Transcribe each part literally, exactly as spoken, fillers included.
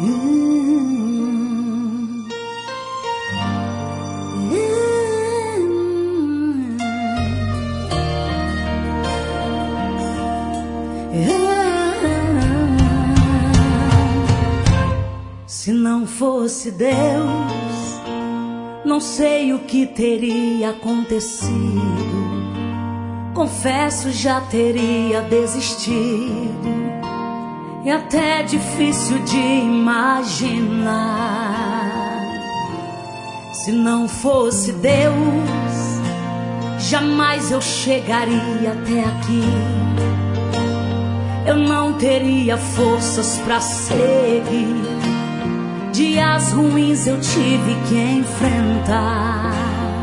Se não fosse Deus, não sei o que teria acontecido. Confesso, já teria desistido. E até é difícil de imaginar. Se não fosse Deus, jamais eu chegaria até aqui. Eu não teria forças pra seguir. Dias ruins eu tive que enfrentar.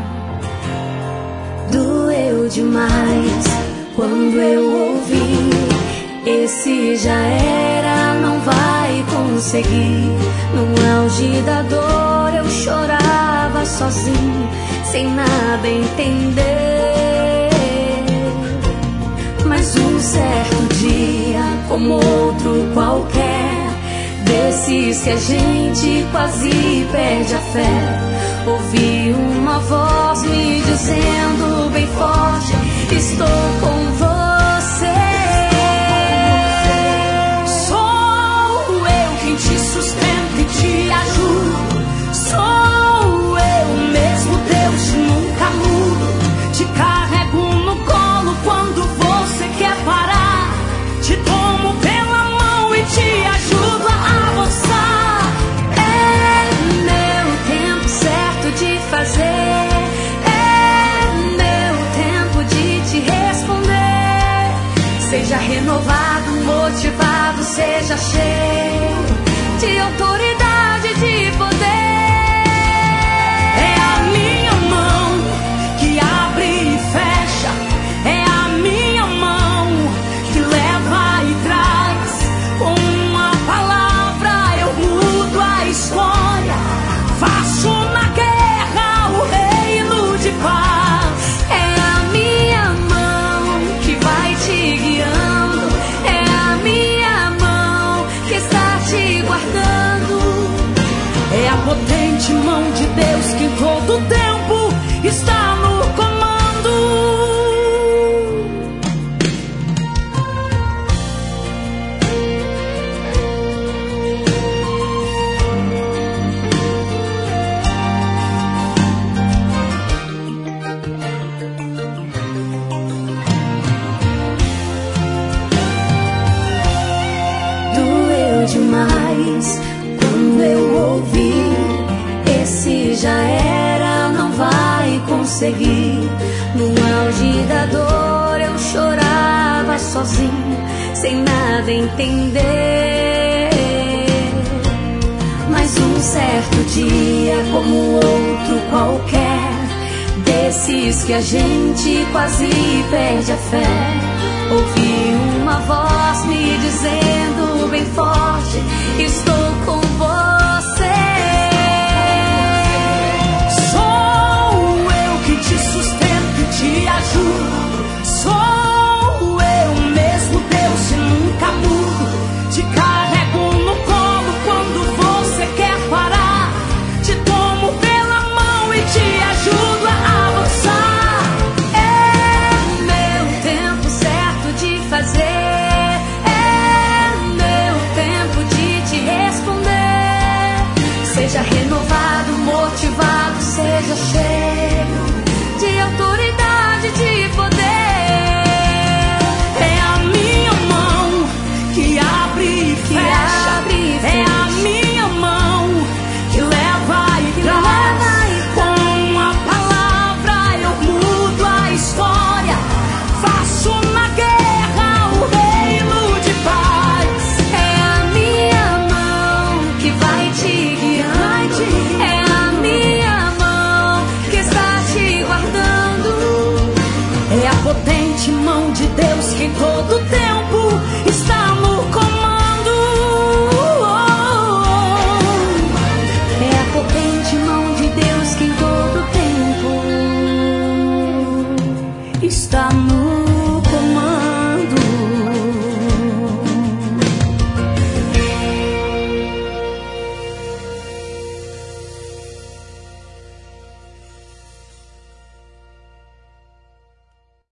Doeu demais quando eu ouvi: esse já era, não vai conseguir. No auge da dor eu chorava sozinho, sem nada entender. Mas um certo dia, como outro qualquer, desses que a gente quase perde a fé, ouvi uma voz me dizendo bem forte: estou com você. Sou eu quem te sustento e te ajudo. Sou eu mesmo, Deus, nunca mudo. Te carrego no colo quando você quer parar. Te tomo pela mão e te ajudo a avançar. É meu tempo certo de fazer. É meu tempo de te responder. Seja renovado, motivado, seja cheio de autoridade, de poder. É a minha mão que abre e fecha. É a minha mão que leva e traz. Com uma palavra eu mudo a história. Faço na guerra o reino de paz. É a minha mão que vai te guiando. É a minha mão que está te guardando. É a potente mão de Deus que em todo tempo está no comando. Doeu demais quando eu ouvi: esse já era, não vai conseguir. No auge da dor eu chorava sozinho, sem nada entender. Mas um certo dia, como outro qualquer, desses que a gente quase perde a fé, ouvi uma voz me dizendo bem forte: estou com você. Sou eu que te sustento e te ajudo. Sou eu mesmo, Deus, e nunca mudo. Te